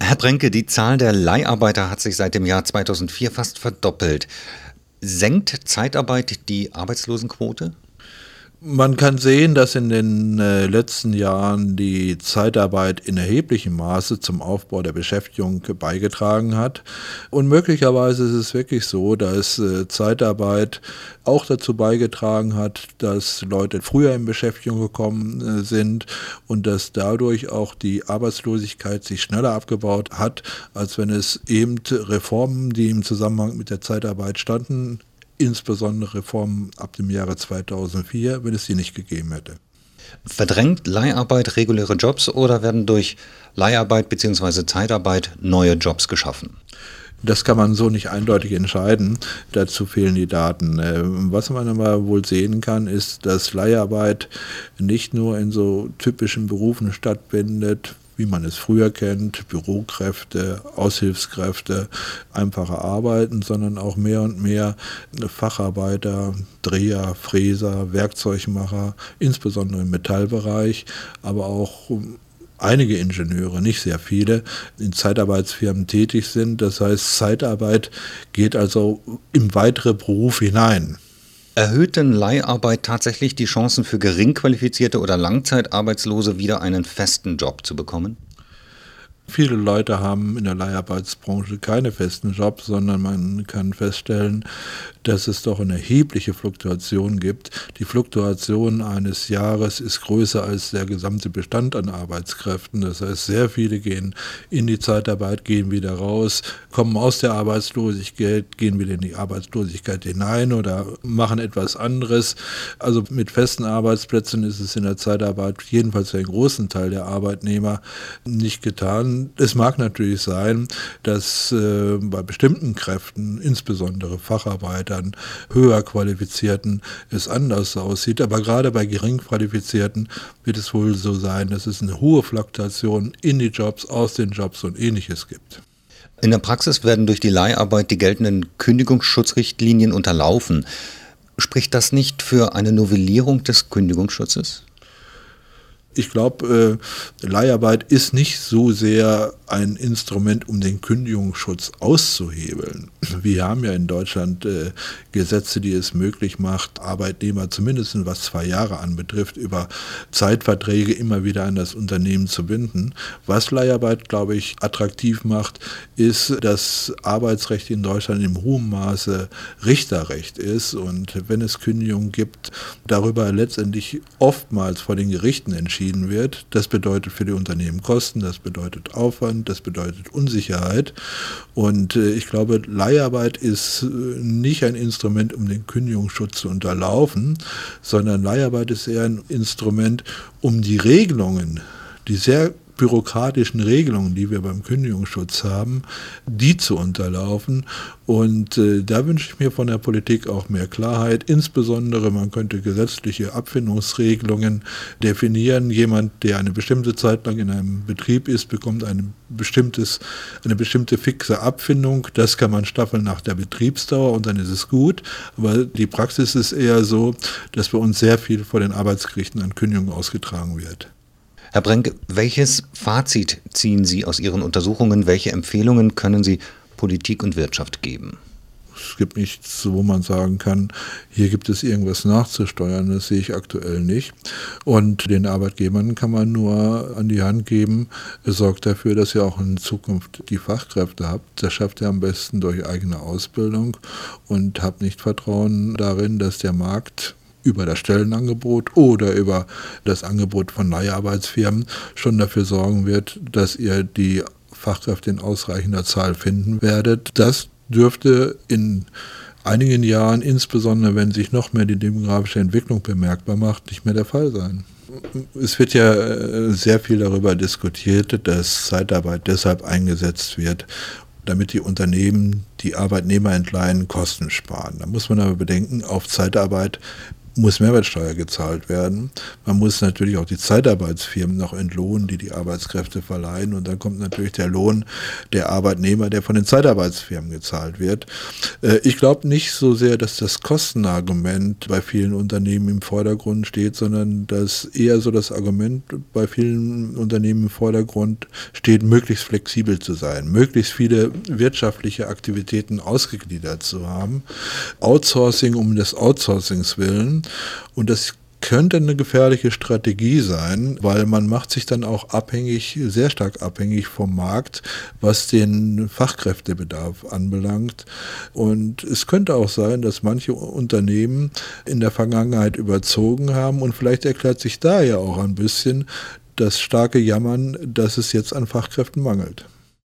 Herr Brenke, die Zahl der Leiharbeiter hat sich seit dem Jahr 2004 fast verdoppelt. Senkt Zeitarbeit die Arbeitslosenquote? Man kann sehen, dass in den letzten Jahren die Zeitarbeit in erheblichem Maße zum Aufbau der Beschäftigung beigetragen hat. Und möglicherweise ist es wirklich so, dass Zeitarbeit auch dazu beigetragen hat, dass Leute früher in Beschäftigung gekommen sind und dass dadurch auch die Arbeitslosigkeit sich schneller abgebaut hat, als wenn es eben Reformen, die im Zusammenhang mit der Zeitarbeit standen, insbesondere Reformen ab dem Jahre 2004, wenn es sie nicht gegeben hätte. Verdrängt Leiharbeit reguläre Jobs oder werden durch Leiharbeit bzw. Zeitarbeit neue Jobs geschaffen? Das kann man so nicht eindeutig entscheiden. Dazu fehlen die Daten. Was man aber wohl sehen kann, ist, dass Leiharbeit nicht nur in so typischen Berufen stattfindet, wie man es früher kennt, Bürokräfte, Aushilfskräfte, einfache Arbeiten, sondern auch mehr und mehr Facharbeiter, Dreher, Fräser, Werkzeugmacher, insbesondere im Metallbereich, aber auch einige Ingenieure, nicht sehr viele, in Zeitarbeitsfirmen tätig sind. Das heißt, Zeitarbeit geht also in weitere Berufe hinein. Erhöht denn Leiharbeit tatsächlich die Chancen für geringqualifizierte oder Langzeitarbeitslose, wieder einen festen Job zu bekommen? Viele Leute haben in der Leiharbeitsbranche keine festen Jobs, sondern man kann feststellen, dass es doch eine erhebliche Fluktuation gibt. Die Fluktuation eines Jahres ist größer als der gesamte Bestand an Arbeitskräften. Das heißt, sehr viele gehen in die Zeitarbeit, gehen wieder raus, kommen aus der Arbeitslosigkeit, gehen wieder in die Arbeitslosigkeit hinein oder machen etwas anderes. Also mit festen Arbeitsplätzen ist es in der Zeitarbeit jedenfalls für einen großen Teil der Arbeitnehmer nicht getan. Es mag natürlich sein, dass bei bestimmten Kräften, insbesondere Facharbeitern, höher Qualifizierten, es anders aussieht. Aber gerade bei gering Qualifizierten wird es wohl so sein, dass es eine hohe Fluktuation in die Jobs, aus den Jobs und Ähnliches gibt. In der Praxis werden durch die Leiharbeit die geltenden Kündigungsschutzrichtlinien unterlaufen. Spricht das nicht für eine Novellierung des Kündigungsschutzes? Ich glaube, Leiharbeit ist nicht so sehr ein Instrument, um den Kündigungsschutz auszuhebeln. Wir haben ja in Deutschland Gesetze, die es möglich macht, Arbeitnehmer zumindest was 2 Jahre anbetrifft, über Zeitverträge immer wieder an das Unternehmen zu binden. Was Leiharbeit, glaube ich, attraktiv macht, ist, dass Arbeitsrecht in Deutschland in hohem Maße Richterrecht ist und wenn es Kündigungen gibt, darüber letztendlich oftmals vor den Gerichten entschieden wird. Das bedeutet für die Unternehmen Kosten, das bedeutet Aufwand, das bedeutet Unsicherheit. Und ich glaube, Leiharbeit ist nicht ein Instrument, um den Kündigungsschutz zu unterlaufen, sondern Leiharbeit ist eher ein Instrument, um die Regelungen, die sehr bürokratischen Regelungen, die wir beim Kündigungsschutz haben, die zu unterlaufen. Und da wünsche ich mir von der Politik auch mehr Klarheit. Insbesondere, man könnte gesetzliche Abfindungsregelungen definieren. Jemand, der eine bestimmte Zeit lang in einem Betrieb ist, bekommt eine bestimmte fixe Abfindung. Das kann man staffeln nach der Betriebsdauer und dann ist es gut. Aber die Praxis ist eher so, dass bei uns sehr viel vor den Arbeitsgerichten an Kündigungen ausgetragen wird. Herr Brenke, welches Fazit ziehen Sie aus Ihren Untersuchungen? Welche Empfehlungen können Sie Politik und Wirtschaft geben? Es gibt nichts, wo man sagen kann, hier gibt es irgendwas nachzusteuern, das sehe ich aktuell nicht. Und den Arbeitgebern kann man nur an die Hand geben, sorgt dafür, dass ihr auch in Zukunft die Fachkräfte habt. Das schafft ihr am besten durch eigene Ausbildung und habt nicht Vertrauen darin, dass der Markt über das Stellenangebot oder über das Angebot von Leiharbeitsfirmen schon dafür sorgen wird, dass ihr die Fachkräfte in ausreichender Zahl finden werdet. Das dürfte in einigen Jahren, insbesondere wenn sich noch mehr die demografische Entwicklung bemerkbar macht, nicht mehr der Fall sein. Es wird ja sehr viel darüber diskutiert, dass Zeitarbeit deshalb eingesetzt wird, damit die Unternehmen, die Arbeitnehmer entleihen, Kosten sparen. Da muss man aber bedenken, auf Zeitarbeit muss Mehrwertsteuer gezahlt werden. Man muss natürlich auch die Zeitarbeitsfirmen noch entlohnen, die Arbeitskräfte verleihen. Und dann kommt natürlich der Lohn der Arbeitnehmer, der von den Zeitarbeitsfirmen gezahlt wird. Ich glaube nicht so sehr, dass das Kostenargument bei vielen Unternehmen im Vordergrund steht, sondern dass eher so das Argument bei vielen Unternehmen im Vordergrund steht, möglichst flexibel zu sein, möglichst viele wirtschaftliche Aktivitäten ausgegliedert zu haben. Outsourcing um des Outsourcings willen. Und das könnte eine gefährliche Strategie sein, weil man macht sich dann auch sehr stark abhängig vom Markt, was den Fachkräftebedarf anbelangt. Und es könnte auch sein, dass manche Unternehmen in der Vergangenheit überzogen haben und vielleicht erklärt sich da ja auch ein bisschen das starke Jammern, dass es jetzt an Fachkräften mangelt.